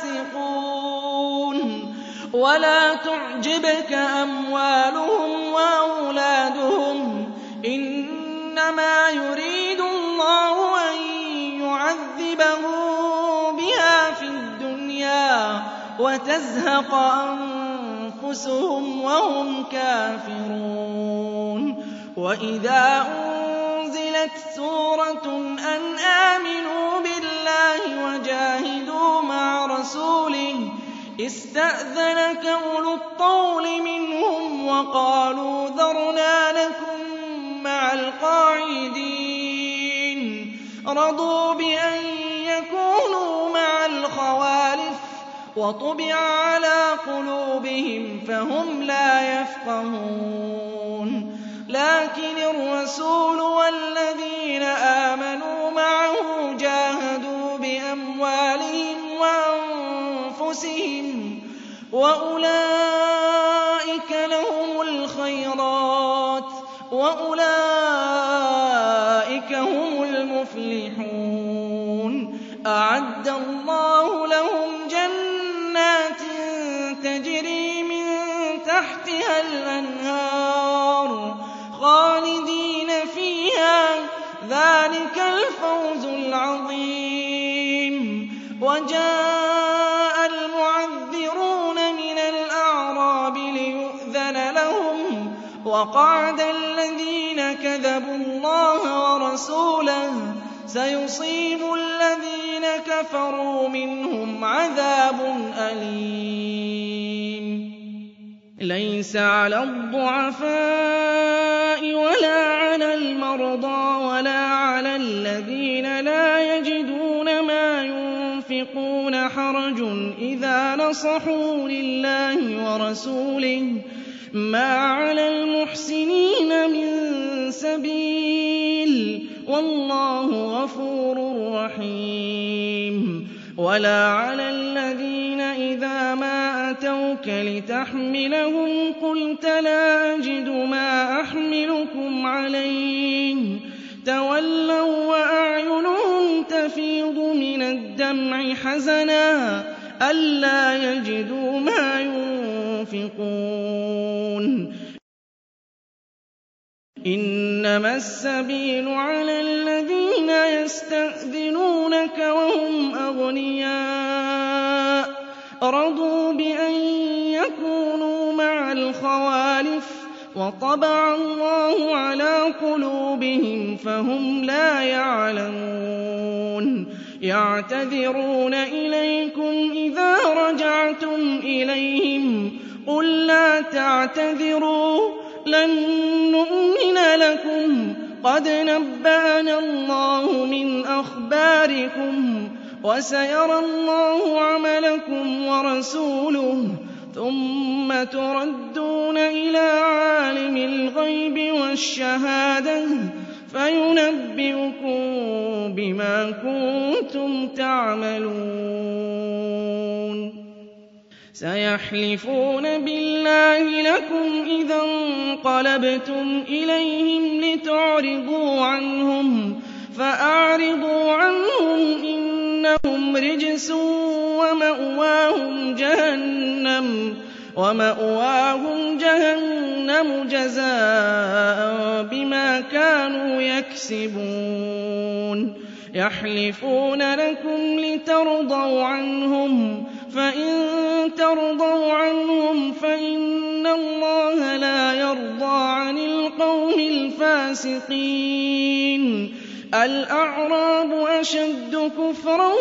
فَاسِقُونَ وَلَا تُعْجِبْكَ أَمْوَالُهُمْ وَأَوْلَادُهُمْ إِنَّمَا يُرِيدُ اللَّهُ أَن يُعَذِّبَهُم بِهَا فِي الدُّنْيَا وَتَزْهَقَ أَنفُسُهُمْ وَهُمْ كَافِرُونَ وَإِذَا أُنزِلَتْ سُورَةٌ أَنْ آمِنُوا بِاللَّهِ وَجَاهِدُوا مَعَ رَسُولِهِ اسْتَأْذَنَكَ أُولُو الطَّوْلِ مِنْهُمْ وَقَالُوا ذَرْنَا نَكُن مَّعَ الْقَاعِدِينَ رَضُوا بِأَن يَكُونُوا مَعَ الْخَوَالِفِ وَطُبِعَ عَلَىٰ قُلُوبِهِمْ فَهُمْ لَا يَفْقَهُونَ لَٰكِنِ الرَّسُولُ وَالَّذِينَ آمَنُوا مَعَهُ جَاهَدُوا بِأَمْوَالِهِمْ وَأَنفُسِهِمْ وَأُولَٰئِكَ لَهُمُ الْخَيْرَاتُ وَأُولَٰئِكَ هُمُ الْمُفْلِحُونَ أَعَدَّ اللَّهُ لَهُمْ جَنَّاتٍ تَجْرِي مِن تَحْتِهَا الْأَنْهَارُ خَالِدِينَ فِيهَا ۚ ذَٰلِكَ الْفَوْزُ الْعَظِيمُ وَجَاءَ الْمُعَذِّرُونَ مِنَ الْأَعْرَابِ لِيُؤْذَنَ لَهُمْ وَقَعَدَ الَّذِينَ كَذَبُوا اللَّهَ وَرَسُولَهُ ۚ سَيُصِيبُ الَّذِينَ كَفَرُوا مِنْهُمْ عَذَابٌ أَلِيمٌ لَيْسَ عَلَى الضُّعَفَاءِ وَلَا عَلَى الْمَرْضَىٰ وَلَا عَلَى الَّذِينَ لَا يَجِدُونَ مَا يُنفِقُونَ حَرَجٌ إِذَا نَصَحُوا لِلَّهِ وَرَسُولِهِ ۚ مَا عَلَى الْمُحْسِنِينَ مِن سَبِيلٍ ۚ وَاللَّهُ غَفُورٌ رَّحِيمٌ وَلَا عَلَى الَّذِينَ إِذَا مَا أَتَوْكَ لِتَحْمِلَهُمْ قُلْتَ لَا أَجِدُ مَا أَحْمِلُكُمْ عَلَيْهِ تَوَلَّوا وَّأَعْيُنُهُمْ تَفِيضُ مِنَ الدَّمْعِ حَزَنًا أَلَّا يَجِدُوا مَا يُنفِقُونَ إِنَّمَا السَّبِيلُ عَلَى الَّذِينَ يَسْتَأْذِنُونَكَ وَهُمْ أَغْنِيَاءُ رَضُوا بِأَن يَكُونُوا مَعَ الْخَوَالِفِ وَطَبَعَ اللَّهُ عَلَىٰ قُلُوبِهِمْ فَهُمْ لَا يَعْلَمُونَ يَعْتَذِرُونَ إِلَيْكُمْ إِذَا رَجَعْتُمْ إِلَيْهِمْ قُل لَّا تَعْتَذِرُوا لَن نُّؤْمِنَ لَكُمْ قَدْ نَبَّأَنَا اللَّهُ مِنْ أَخْبَارِكُمْ وَسَيَرَى اللَّهُ عَمَلَكُمْ وَرَسُولُهُ ثُمَّ تُرَدُّونَ إِلَىٰ عَالِمِ الْغَيْبِ وَالشَّهَادَةِ فَيُنَبِّئُكُم بِمَا كُنتُمْ تَعْمَلُونَ سَيَحْلِفُونَ بِاللَّهِ لَكُمْ إِذَا انقَلَبْتُمْ إِلَيْهِمْ لِتُعْرِضُوا عَنْهُمْ فَأَعْرِضُوا عَنْهُمْ إِنَّهُمْ رِجْسٌ وَمَأْوَاهُمْ جَهَنَّمُ وَمَأْوَاهُمْ جَهَنَّمُ جَزَاءً بِمَا كَانُوا يَكْسِبُونَ يَحْلِفُونَ لَكُمْ لِتَرْضَوْا عَنْهُمْ فَإِن تَرْضَوْا عَنْهُمْ فَإِنَّ اللَّهَ لَا يَرْضَىٰ عَنِ الْقَوْمِ الْفَاسِقِينَ الْأَعْرَابُ أَشَدُّ كُفْرًا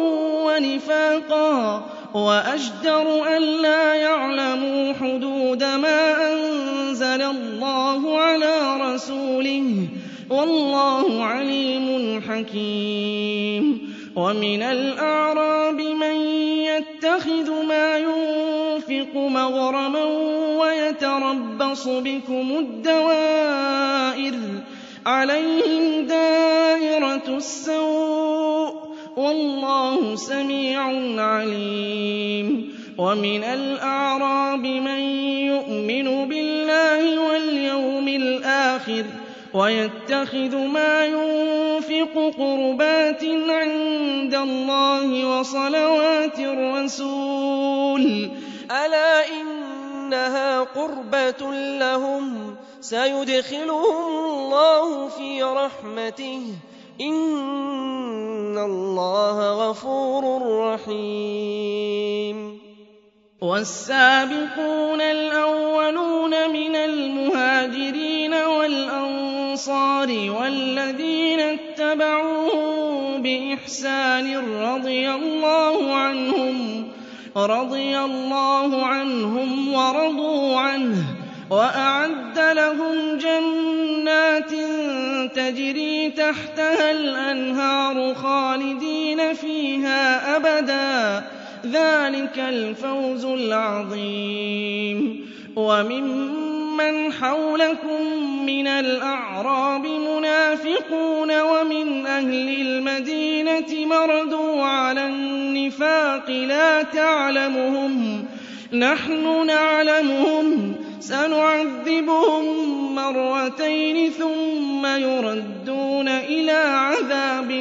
وَنِفَاقًا وَأَجْدَرُ أَلَّا يَعْلَمُوا حُدُودَ مَا أَنزَلَ اللَّهُ عَلَىٰ رَسُولِهِ ۗ وَاللَّهُ عَلِيمٌ حَكِيمٌ وَمِنَ الْأَعْرَابِ مَن يَتَّخِذُ مَا يُنفِقُ مَغْرَمًا وَيَتَرَبَّصُ بِكُمُ الدَّوَائِرَ عَلَيْهِمْ دَائِرَةُ السَّوْءِ ۗ وَاللَّهُ سَمِيعٌ عَلِيمٌ وَمِنَ الْأَعْرَابِ مَن يُؤْمِنُ بِاللَّهِ وَالْيَوْمِ الْآخِرِ وَيَتَّخِذُ مَا يُنفِقُ قُرُبَاتٍ عِندَ اللَّهِ وَصَلَوَاتِ الرَّسُولِ أَلَا إِنَّهَا قُرْبَةٌ لَّهُمْ سَيُدْخِلُهُمُ اللَّهُ فِي رَحْمَتِهِ إِنَّ اللَّهَ غَفُورٌ رَّحِيمٌ وَالسَّابِقُونَ الْأَوَّلُونَ مِنَ الْمُهَاجِرِينَ وَالْأَنصَارِ وَالَّذِينَ اتَّبَعُوهُم بِإِحْسَانٍ رَّضِيَ اللَّهُ عَنْهُمْ رَضِيَ اللَّهُ عَنْهُمْ وَرَضُوا عَنْهُ وَأَعَدَّ لَهُمْ جَنَّاتٍ تَجْرِي تَحْتَهَا الْأَنْهَارُ خَالِدِينَ فِيهَا أَبَدًا ۚ ذَٰلِكَ الْفَوْزُ الْعَظِيمُ وَمِمَّنْ حَوْلَكُم مِّنَ الْأَعْرَابِ مُنَافِقُونَ وَمِنْ أَهْلِ الْمَدِينَةِ مَرَدُوا عَلَى النِّفَاقِ لَا تَعْلَمُهُمْ ۖ نَحْنُ نَعْلَمُهُمْ سَنُعَذِّبُهُم مَّرَّتَيْنِ ثُمَّ يُرَدُّونَ إِلَىٰ عَذَابٍ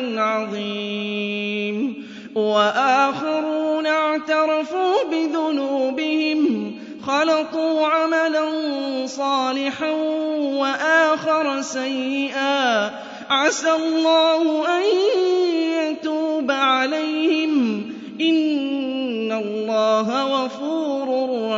عَظِيمٍ وَآخَرُونَ اعْتَرَفُوا بِذُنُوبِهِمْ خَلَطُوا عَمَلًا صَالِحًا وَآخَرَ سَيِّئًا عَسَى اللَّهُ أَن يَتُوبَ عَلَيْهِمْ ۚ إِنَّ اللَّهَ غَفُورٌ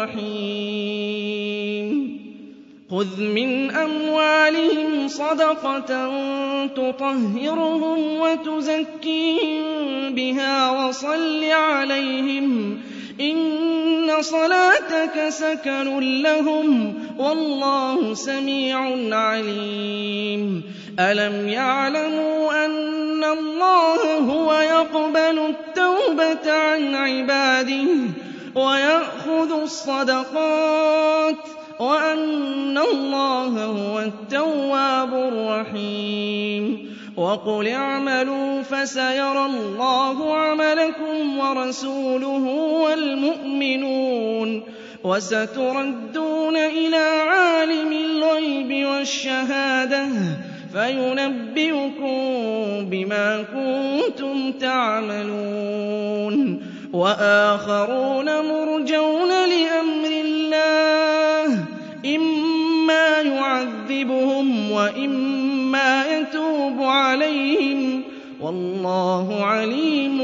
رَّحِيمٌ خُذْ مِنْ أَمْوَالِهِمْ صَدَقَةً تُطَهِّرُهُمْ وَتُزَكِّيهِم بِهَا وَصَلِّ عَلَيْهِمْ ۖ إِنَّ صَلَاتَكَ سَكَنٌ لَّهُمْ ۗ وَاللَّهُ سَمِيعٌ عَلِيمٌ أَلَمْ يَعْلَمُوا أَنَّ اللَّهَ هُوَ يَقْبَلُ التَّوْبَةَ عَنْ عِبَادِهِ وَيَأْخُذُ الصَّدَقَاتِ وَأَنَّ اللَّهَ هُوَ التَّوَّابُ الرَّحِيمُ وَقُلِ اعْمَلُوا فَسَيَرَى اللَّهُ عَمَلَكُمْ وَرَسُولُهُ وَالْمُؤْمِنُونَ وَسَتُرَدُّونَ إِلَىٰ عَالِمِ الْغَيْبِ وَالشَّهَادَةِ فَيُنَبِّئُكُم بِمَا كُنتُمْ تَعْمَلُونَ وآخرون مرجون لأمر الله إما يعذبهم وإما يتوب عليهم والله عليم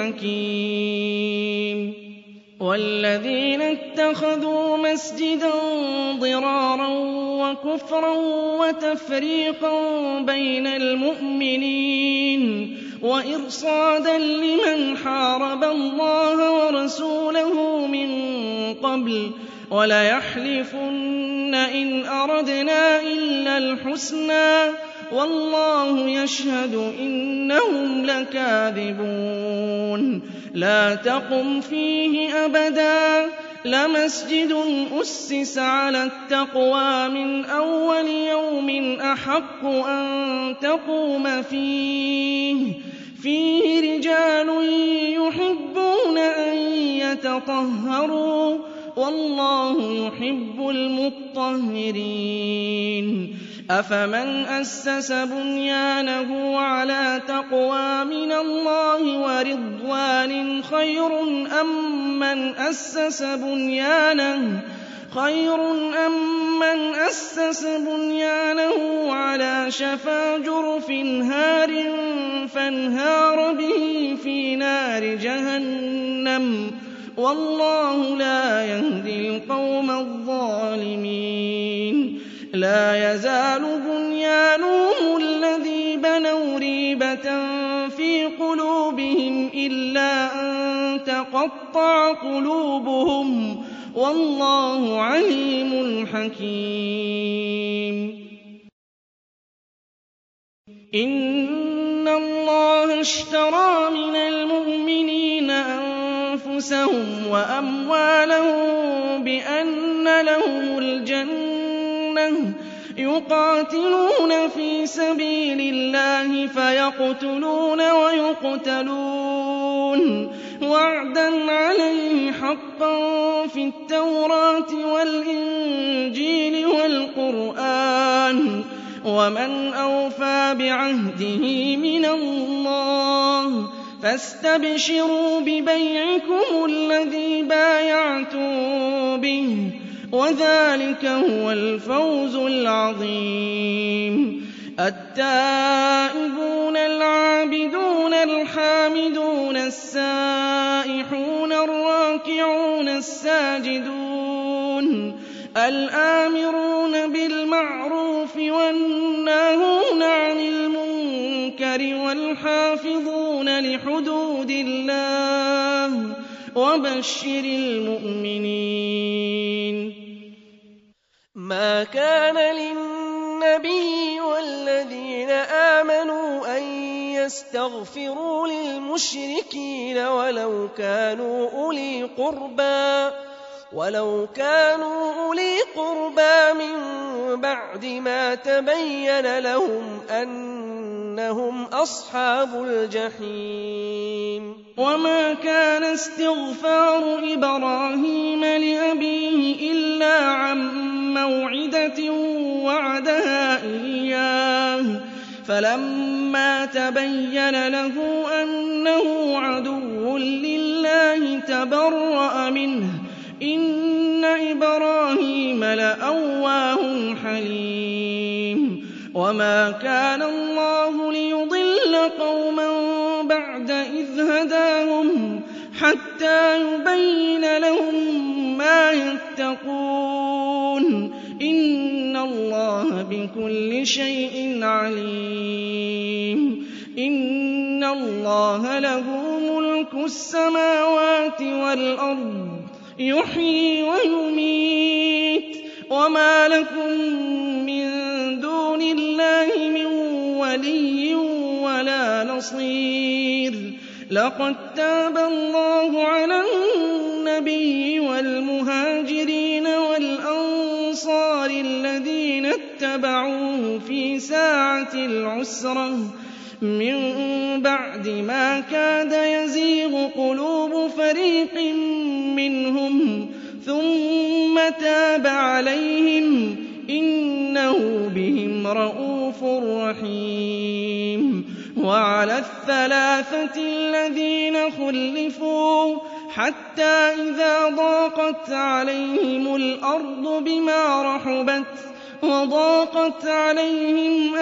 حكيم والذين اتخذوا مسجدا ضرارا وكفرا وتفريقا بين المؤمنين وإرصادا لمن حارب الله ورسوله من قبل وليحلفن إن أردنا إلا الحسنى والله يشهد إنهم لكاذبون لا تقم فيه أبدا لمسجد أسس على التقوى من أول يوم أحق أن تقوم فيه فيه رجال يحبون أن يتطهروا والله يحب المطهرين أفمن أسس بنيانه على تقوى من الله ورضوان خير أم من أسس بنيانه خير أم من أسس بنيانه على شفا جرف هار فانهار به في نار جهنم والله لا يهدي القوم الظالمين لا يزال بنيانهم الذي بنوا ريبة في قلوبهم إلا أن تقطع قلوبهم والله عليم حكيم إن الله اشترى من المؤمنين أنفسهم وأموالهم بأن لهم الجنة يقاتلون في سبيل الله فيقتلون ويقتلون وعدا عليه حقا في التوراة والإنجيل والقرآن ومن أوفى بعهده من الله فاستبشروا ببيعكم الذي بايعتم به وذلك هو الفوز العظيم التائبون العابدون الحامدون السائحون الراكعون الساجدون الآمرون بالمعروف والناهون عن المنكر والحافظون لحدود الله وبشر المؤمنين ما كان للنبي والذين آمنوا أن يستغفروا للمشركين ولو كانوا أولي قربى ولو كانوا أولي قربى من بعد ما تبين لهم أنهم أصحاب الجحيم وما كان استغفار إبراهيم لأبيه إلا عن موعدة وعدها إياه فلما تبين له أنه عدو لله تبرأ منه إن إبراهيم لأواه حليم وما كان الله ليضل قوما بعد إذ هداهم حتى يبين لهم ما يتقون إن الله بكل شيء عليم إن الله له ملك السماوات والأرض يحيي ويميت وما لكم من دون الله من ولي ولا نصير لقد تاب الله على النبي والمهاجرين والأنصار الذين اتبعوه في ساعة العسرة من بعد ما كاد يزيغ قلوب فريق منهم ثم تاب عليهم إنه بهم رءوف رحيم وعلى الثلاثة الذين خلفوا حتى إذا ضاقت عليهم الأرض بما رحبت وضاقت عليهم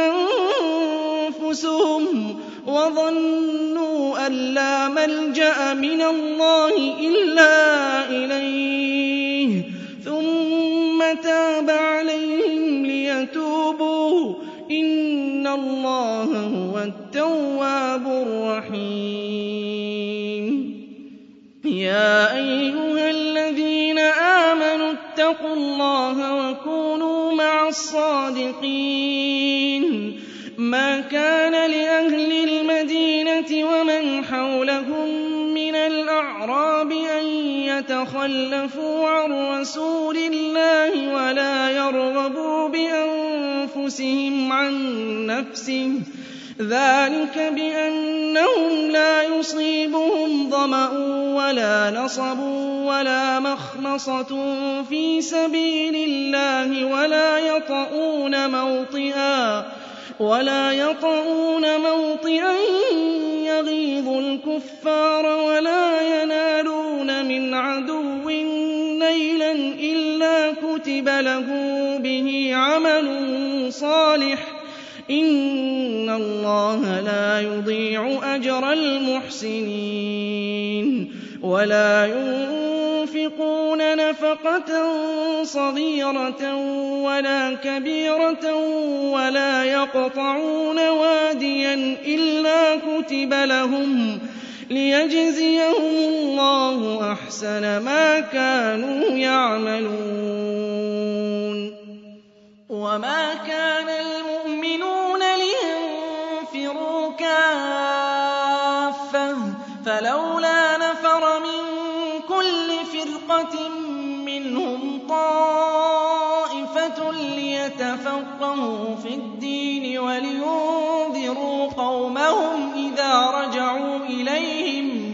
أنفسهم وظنوا أن لا ملجأ من الله إلا إليه ثم تاب عليهم ليتوبوا إن الله هو التواب الرحيم. يا أيها الذين آمنوا اتقوا الله وكونوا مع الصادقين. ما كان لأهل المدينة ومن حولهم من الأعراب أن يتخلفوا عن رسول الله ولا يرغبوا بأنفسهم عن نفسه ذلك بأنهم لا يصيبهم ظمأ ولا نصب ولا مخمصة في سبيل الله ولا يطؤون موطئا ولا يطؤون موطئا يغيظ الكفار ولا ينالون من عدو نيلا إلا كتب له به عمل صالح إن الله لا يضيع أجر المحسنين. ولا ينفقون نفقة صغيرة ولا كبيرة ولا يقطعون واديا إلا كتب لهم ليجزيهم الله أحسن ما كانوا يعملون. وما كان المؤمنون لينفروا كافة فلولا نفر من كل فرقة منهم طائفة ليتفقهوا في الدين ولينذروا قومهم إذا رجعوا إليهم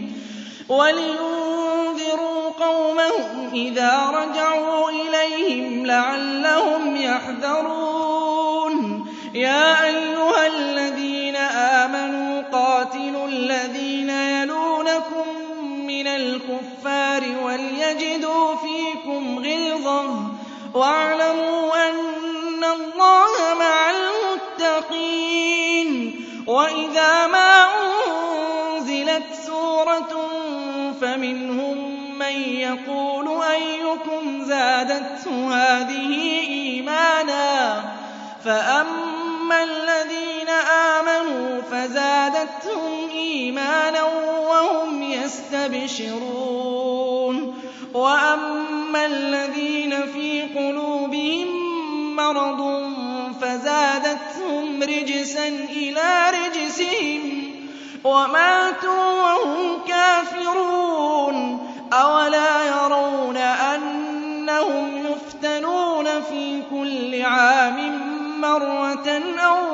ولينذروا قومهم إذا رجعوا إليهم لعلهم يحذرون. يا أيها الذين آمنوا قاتلوا الذين يلونكم من الكفار وليجدوا فيكم غلظة واعلموا أن الله مع المتقين. وإذا ما أنزلت سورة فمنهم من يقول أيكم زادته هذه إيمانا فأما الذين آمنوا فزادتهم إيمانا وهم يستبشرون. وأما الذين في قلوبهم مرض فزادتهم رجسا إلى رجسهم وماتوا وهم كافرون. أولا يرون أنهم يفتنون في كل عام مرة أو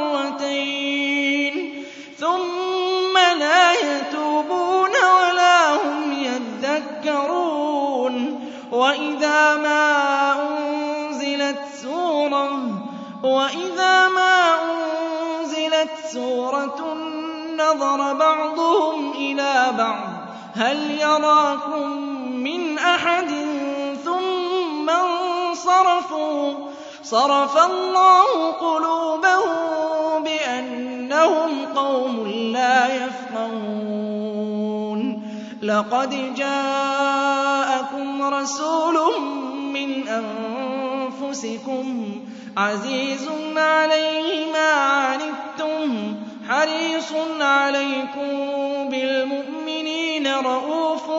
مرتين ثم لا يتوبون ولا هم يذكرون. وإذا ما أنزلت سورة وإذا ما أنزلت سورة نظر بعضهم إلى بعض هل يراكم من أحد ثم انصرفوا صرف الله قلوبهم بأنهم قوم لا يفقهون. لقد جاءكم رسول من أنفسكم عزيز عليه ما عنتم حريص عليكم بالمؤمنين رءوف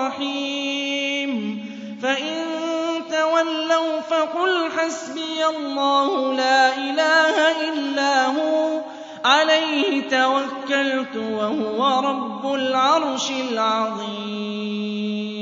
رحيم. فإن تولوا فقل حسبي الله لا إله إلا هو عليه توكلت وهو رب العرش العظيم.